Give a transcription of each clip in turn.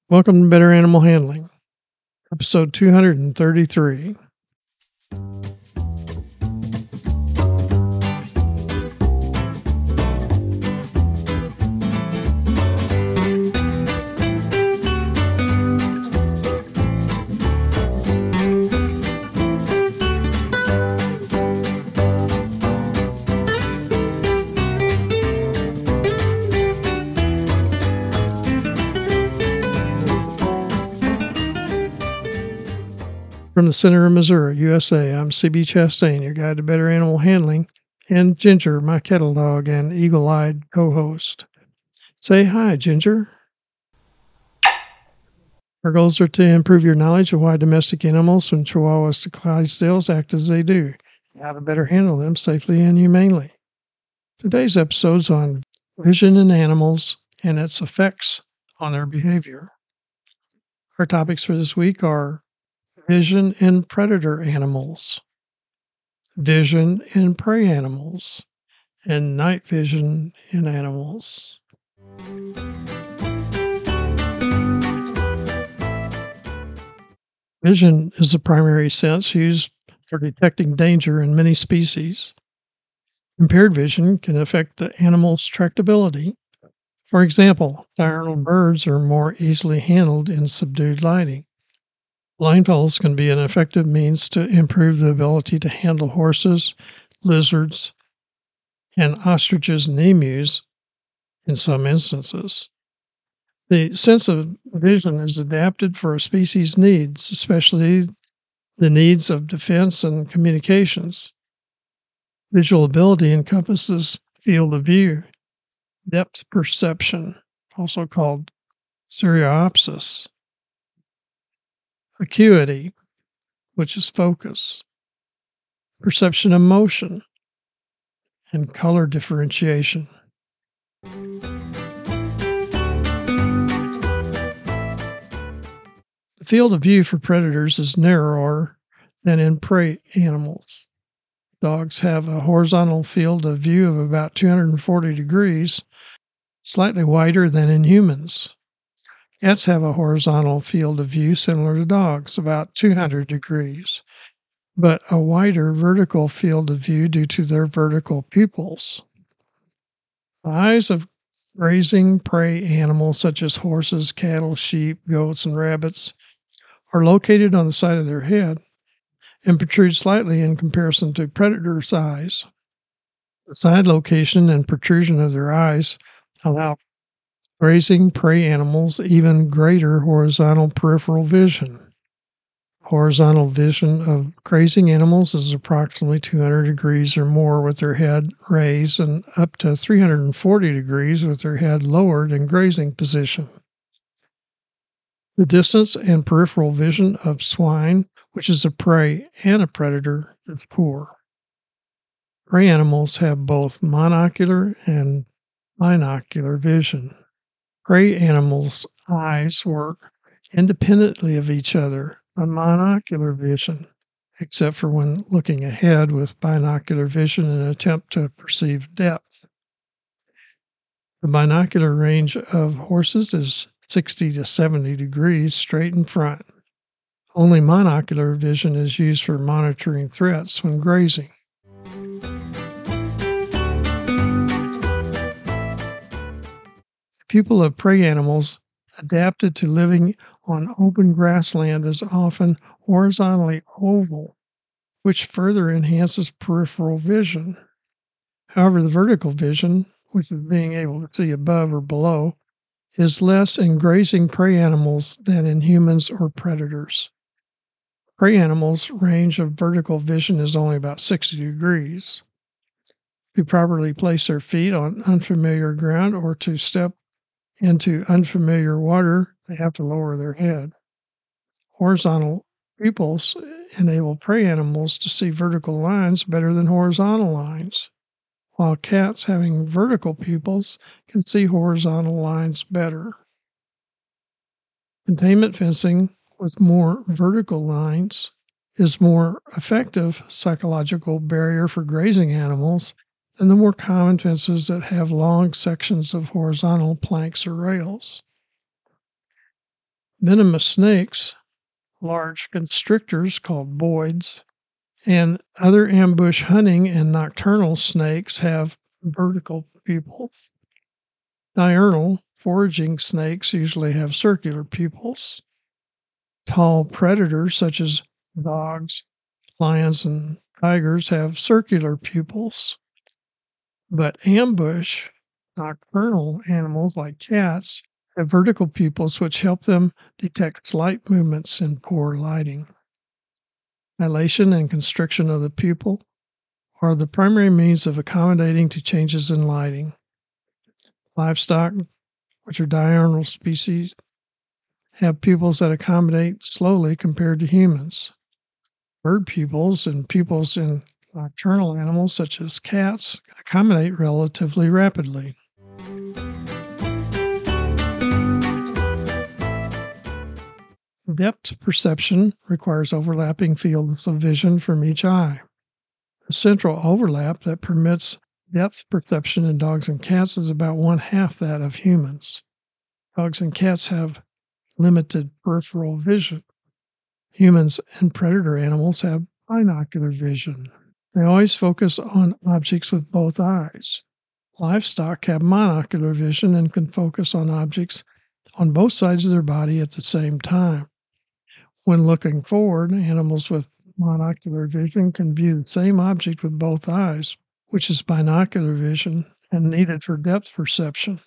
Welcome to Better Animal Handling, episode 233. From the center of Missouri, USA, I'm CB Chastain, your guide to better animal handling, and Ginger, my kettle dog and eagle-eyed co-host. Say hi, Ginger. Our goals are to improve your knowledge of why domestic animals, from Chihuahuas to Clydesdales, act as they do, and how to better handle them safely and humanely. Today's episode's on vision in animals and its effects on their behavior. Our topics for this week are vision in predator animals, vision in prey animals, and night vision in animals. Vision is the primary sense used for detecting danger in many species. Impaired vision can affect the animal's tractability. For example, diurnal birds are more easily handled in subdued lighting. Blindfolds can be an effective means to improve the ability to handle horses, lizards, and ostriches and emus in some instances. The sense of vision is adapted for a species' needs, especially the needs of defense and communications. Visual ability encompasses field of view, depth perception, also called stereopsis, acuity, which is focus, perception of motion, and color differentiation. The field of view for predators is narrower than in prey animals. Dogs have a horizontal field of view of about 240 degrees, slightly wider than in humans. Cats have a horizontal field of view similar to dogs, about 200 degrees, but a wider vertical field of view due to their vertical pupils. The eyes of grazing prey animals such as horses, cattle, sheep, goats, and rabbits are located on the side of their head and protrude slightly in comparison to predators' eyes. The side location and protrusion of their eyes allow grazing prey animals even greater horizontal peripheral vision. Horizontal vision of grazing animals is approximately 200 degrees or more with their head raised and up to 340 degrees with their head lowered in grazing position. The distance and peripheral vision of swine, which is a prey and a predator, is poor. Prey animals have both monocular and binocular vision. Prey animals' eyes work independently of each other on monocular vision, except for when looking ahead with binocular vision in an attempt to perceive depth. The binocular range of horses is 60 to 70 degrees straight in front. Only monocular vision is used for monitoring threats when grazing. The pupil of prey animals adapted to living on open grassland is often horizontally oval, which further enhances peripheral vision. However, the vertical vision, which is being able to see above or below, is less in grazing prey animals than in humans or predators. Prey animals' range of vertical vision is only about 60 degrees. To properly place their feet on unfamiliar ground or to step into unfamiliar water, they have to lower their head. Horizontal pupils enable prey animals to see vertical lines better than horizontal lines, while cats having vertical pupils can see horizontal lines better. Containment fencing with more vertical lines is more effective psychological barrier for grazing animals than the more common fences that have long sections of horizontal planks or rails. Venomous snakes, large constrictors called boids, and other ambush hunting and nocturnal snakes have vertical pupils. Diurnal foraging snakes usually have circular pupils. Tall predators such as dogs, lions, and tigers have circular pupils. But ambush nocturnal animals like cats have vertical pupils which help them detect slight movements in poor lighting. Dilation and constriction of the pupil are the primary means of accommodating to changes in lighting. Livestock, which are diurnal species, have pupils that accommodate slowly compared to humans. Bird pupils and pupils in nocturnal animals such as cats accommodate relatively rapidly. Depth perception requires overlapping fields of vision from each eye. The central overlap that permits depth perception in dogs and cats is about one-half that of humans. Dogs and cats have limited peripheral vision. Humans and predator animals have binocular vision. They always focus on objects with both eyes. Livestock have monocular vision and can focus on objects on both sides of their body at the same time. When looking forward, animals with monocular vision can view the same object with both eyes, which is binocular vision and needed for depth perception.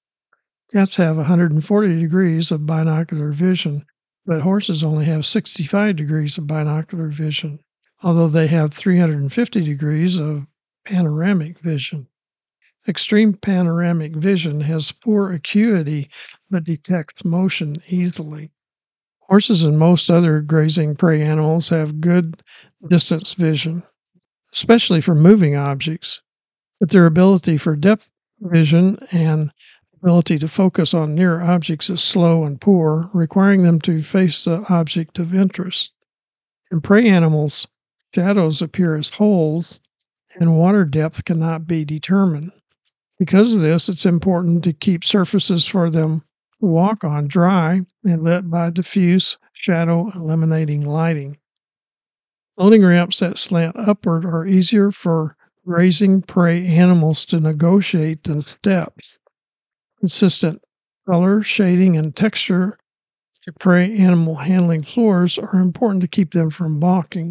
Cats have 140 degrees of binocular vision, but horses only have 65 degrees of binocular vision, although they have 350 degrees of panoramic vision. Extreme panoramic vision has poor acuity but detects motion easily. Horses and most other grazing prey animals have good distance vision, especially for moving objects, but their ability for depth vision and ability to focus on near objects is slow and poor, requiring them to face the object of interest. In prey animals, shadows appear as holes, and water depth cannot be determined. Because of this, it's important to keep surfaces for them to walk on dry and lit by diffuse, shadow eliminating lighting. Loading ramps that slant upward are easier for grazing prey animals to negotiate than steps. Consistent color, shading, and texture to prey animal handling floors are important to keep them from balking.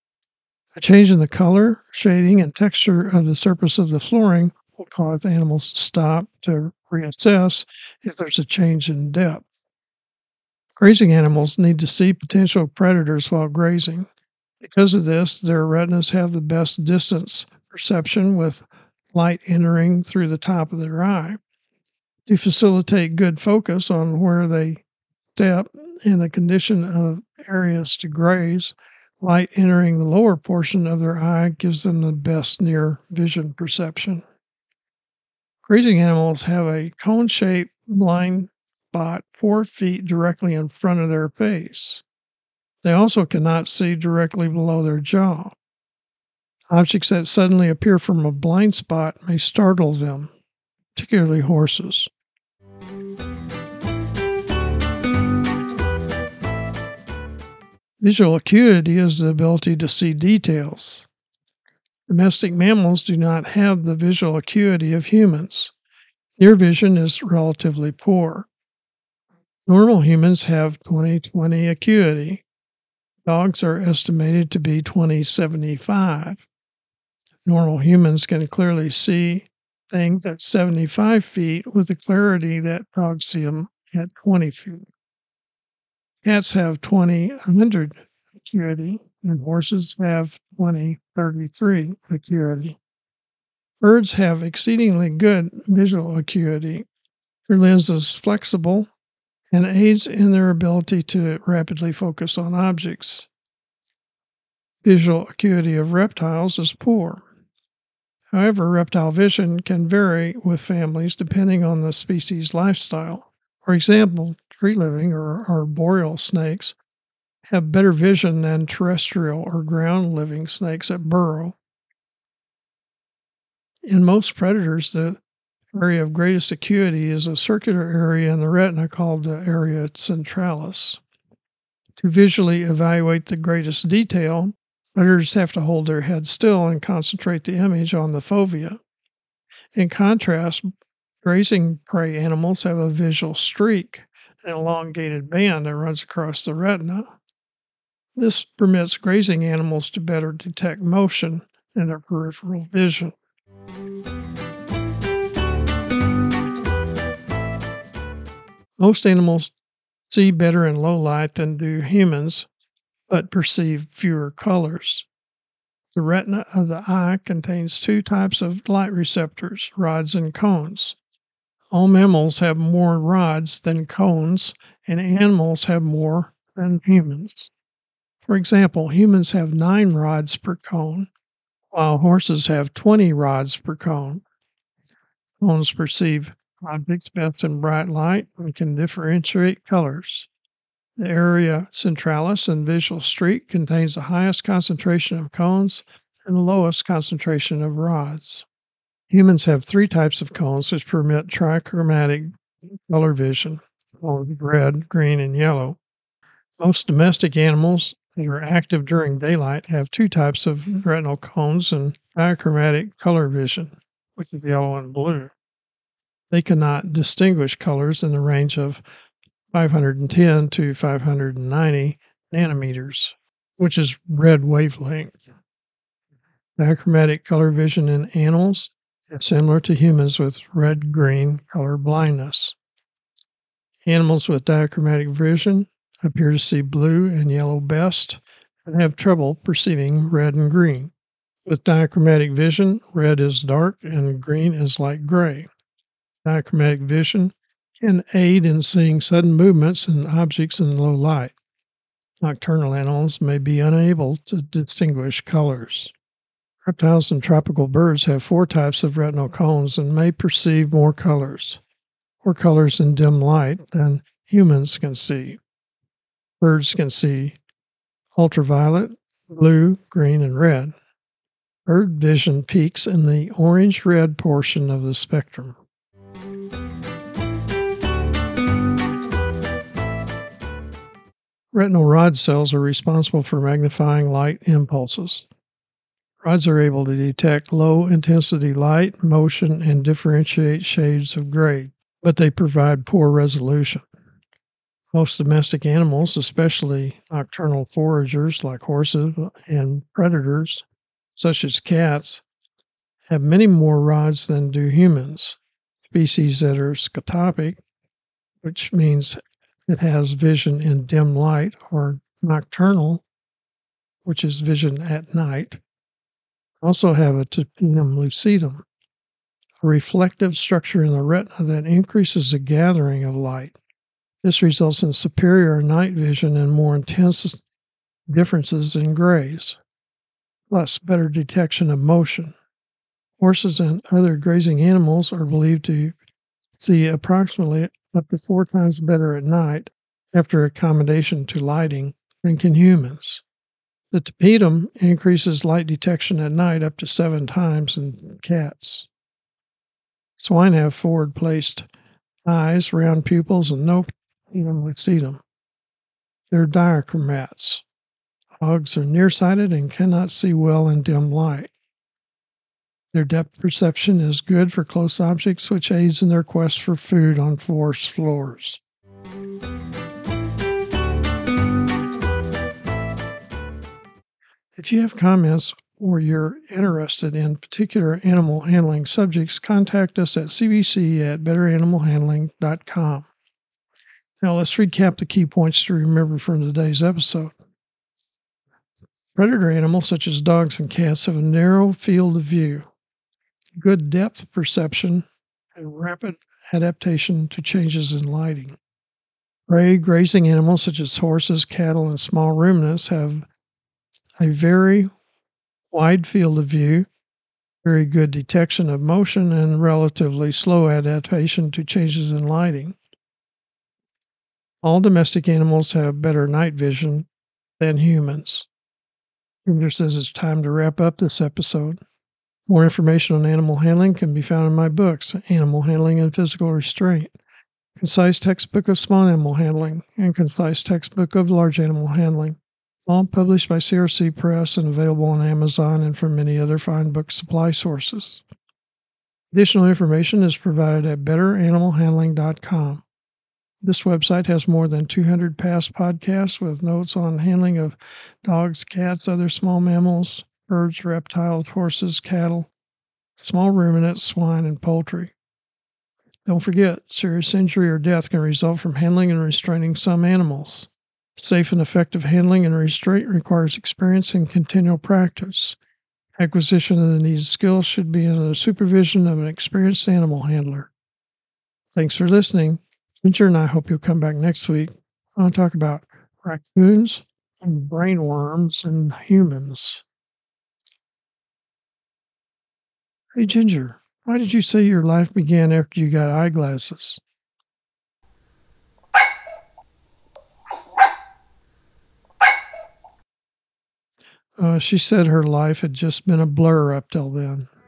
A change in the color, shading, and texture of the surface of the flooring will cause animals to stop to reassess if there's a change in depth. Grazing animals need to see potential predators while grazing. Because of this, their retinas have the best distance perception with light entering through the top of their eye. To facilitate good focus on where they step and the condition of areas to graze, light entering the lower portion of their eye gives them the best near vision perception. Grazing animals have a cone-shaped blind spot 4 feet directly in front of their face. They also cannot see directly below their jaw. Objects that suddenly appear from a blind spot may startle them, particularly horses. Visual acuity is the ability to see details. Domestic mammals do not have the visual acuity of humans. Near vision is relatively poor. Normal humans have 20/20 acuity. Dogs are estimated to be 20/75. Normal humans can clearly see things at 75 feet with the clarity that dogs see them at 20 feet. Cats have 20/100 acuity, and horses have 20/33 acuity. Birds have exceedingly good visual acuity. Their lens is flexible and aids in their ability to rapidly focus on objects. Visual acuity of reptiles is poor. However, reptile vision can vary with families depending on the species' lifestyle. For example, tree-living or arboreal snakes have better vision than terrestrial or ground-living snakes that burrow. In most predators, the area of greatest acuity is a circular area in the retina called the area centralis. To visually evaluate the greatest detail, predators have to hold their head still and concentrate the image on the fovea. In contrast, grazing prey animals have a visual streak, an elongated band that runs across the retina. This permits grazing animals to better detect motion in their peripheral vision. Most animals see better in low light than do humans, but perceive fewer colors. The retina of the eye contains two types of light receptors, rods and cones. All mammals have more rods than cones, and animals have more than humans. For example, humans have 9 rods per cone, while horses have 20 rods per cone. Cones perceive objects best in bright light and can differentiate colors. The area centralis and visual streak contains the highest concentration of cones and the lowest concentration of rods. Humans have 3 types of cones which permit trichromatic color vision, red, green, and yellow. Most domestic animals that are active during daylight have 2 types of retinal cones and dichromatic color vision, which is yellow and blue. They cannot distinguish colors in the range of 510 to 590 nanometers, which is red wavelength. Dichromatic color vision in animals is similar to humans with red-green color blindness. Animals with dichromatic vision appear to see blue and yellow best and have trouble perceiving red and green. With dichromatic vision, red is dark and green is light gray. Dichromatic vision can aid in seeing sudden movements and objects in low light. Nocturnal animals may be unable to distinguish colors. Reptiles and tropical birds have 4 types of retinal cones and may perceive more colors in dim light than humans can see. Birds can see ultraviolet, blue, green, and red. Bird vision peaks in the orange-red portion of the spectrum. Retinal rod cells are responsible for magnifying light impulses. Rods are able to detect low-intensity light, motion, and differentiate shades of gray, but they provide poor resolution. Most domestic animals, especially nocturnal foragers like horses and predators, such as cats, have many more rods than do humans. Species that are scotopic, which means it has vision in dim light, or nocturnal, which is vision at night, also have a tapetum lucidum, a reflective structure in the retina that increases the gathering of light. This results in superior night vision and more intense differences in grays, plus better detection of motion. Horses and other grazing animals are believed to see approximately up to 4 times better at night after accommodation to lighting than can humans. The tapetum increases light detection at night up to 7 times in cats. Swine have forward-placed eyes, round pupils, and no tapetum lucidum. They're diachromats. Hogs are nearsighted and cannot see well in dim light. Their depth perception is good for close objects, which aids in their quest for food on forest floors. If you have comments or you're interested in particular animal handling subjects, contact us at cbc@betteranimalhandling.com. Now let's recap the key points to remember from today's episode. Predator animals such as dogs and cats have a narrow field of view, good depth perception, and rapid adaptation to changes in lighting. Prey grazing animals such as horses, cattle, and small ruminants have a very wide field of view, very good detection of motion, and relatively slow adaptation to changes in lighting. All domestic animals have better night vision than humans. Ginger says it's time to wrap up this episode. More information on animal handling can be found in my books, Animal Handling and Physical Restraint, Concise Textbook of Small Animal Handling, and Concise Textbook of Large Animal Handling, all published by CRC Press and available on Amazon and from many other fine book supply sources. Additional information is provided at betteranimalhandling.com. This website has more than 200 past podcasts with notes on handling of dogs, cats, other small mammals, birds, reptiles, horses, cattle, small ruminants, swine, and poultry. Don't forget, serious injury or death can result from handling and restraining some animals. Safe and effective handling and restraint requires experience and continual practice. Acquisition of the needed skills should be under the supervision of an experienced animal handler. Thanks for listening. Ginger and I hope you'll come back next week. I want to talk about raccoons and brainworms in humans. Hey, Ginger, why did you say your life began after you got eyeglasses? She said her life had just been a blur up till then.